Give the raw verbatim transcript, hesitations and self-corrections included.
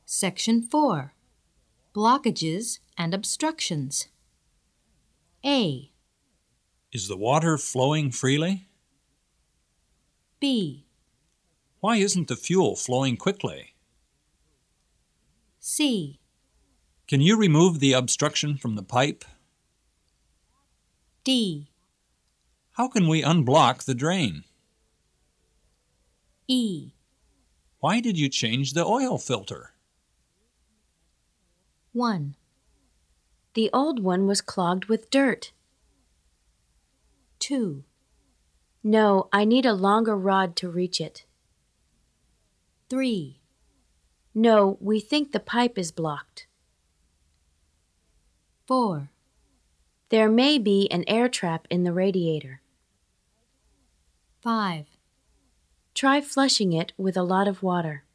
Section four. Blockages and obstructions. A. Is the water flowing freely? B. Why isn't the fuel flowing quickly? C. Can you remove the obstruction from the pipe? D. How can we unblock the drain? E. Why did you change the oil filter? one. The old one was clogged with dirt. two. No, I need a longer rod to reach it. three. No, we think the pipe is blocked. four. There may be an air trap in the radiator. five. Try flushing it with a lot of water.